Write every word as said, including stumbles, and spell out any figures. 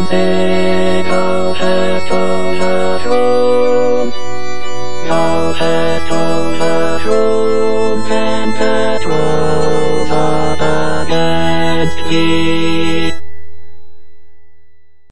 something thou hast told the truth. Thou hast told the truth, and the truth up against thee.